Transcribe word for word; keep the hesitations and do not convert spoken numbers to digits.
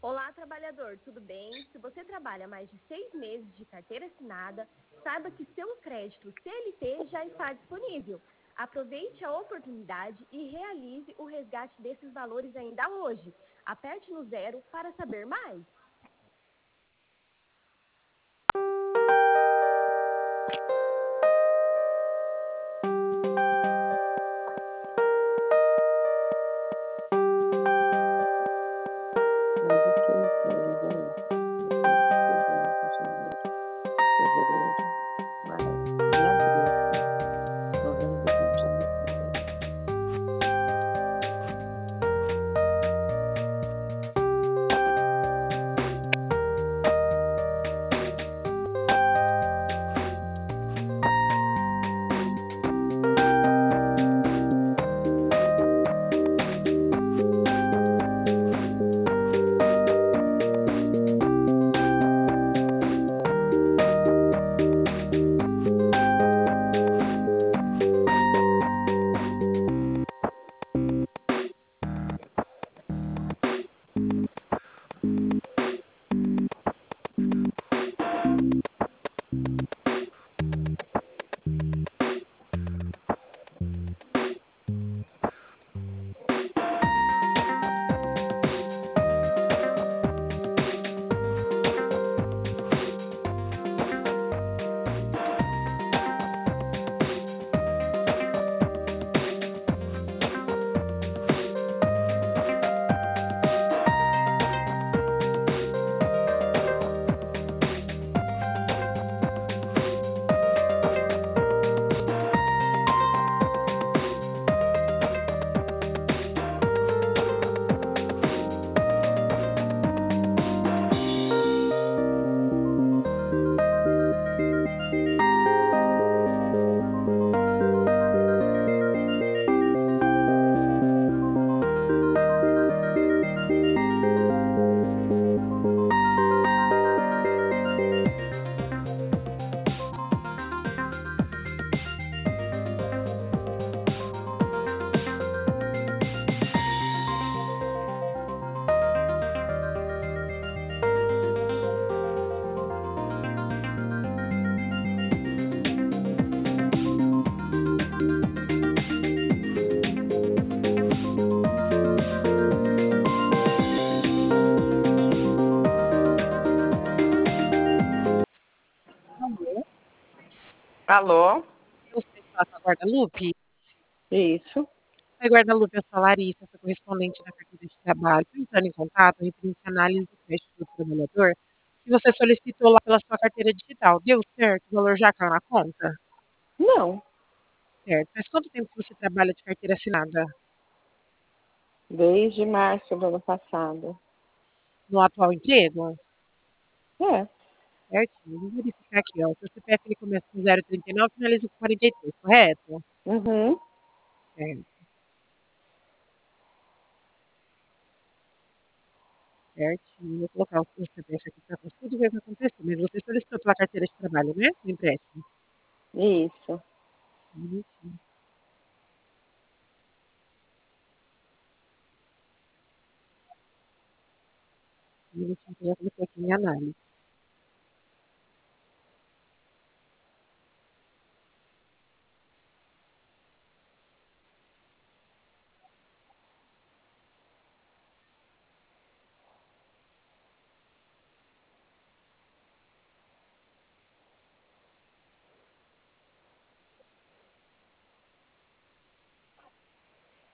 Olá, trabalhador, tudo bem? Se você trabalha mais de seis meses de carteira assinada, saiba que seu crédito C L T já está disponível. Aproveite a oportunidade e realize o resgate desses valores ainda hoje. Aperte no zero para saber mais. Mais de seis meses aí. Dezembro, fevereiro, março, abril, novembro, dezembro, janeiro, Alô, Alô? eu sei falar com a Guadalupe. Isso. Oi, Guadalupe, eu sou a Larissa, sou correspondente da carteira de trabalho. Estou entrando em contato referente à análise do crédito do trabalhador que você solicitou lá pela sua carteira digital. Deu certo? O valor já caiu na conta? Não, Certo. Faz quanto tempo que você trabalha de carteira assinada? desde março do ano passado. No atual emprego? É. Certinho. Vou verificar aqui, ó. O seu C P F ele começa com zero trinta e nove e finaliza com quarenta e três, correto? Uhum. Certo. Certinho. Vou colocar o seu C P F aqui para tudo ver o que aconteceu. Mas você solicitou pela carteira de trabalho, né? Do empréstimo. Isso. Um minutinho. Um minutinho que eu já coloquei aqui em análise.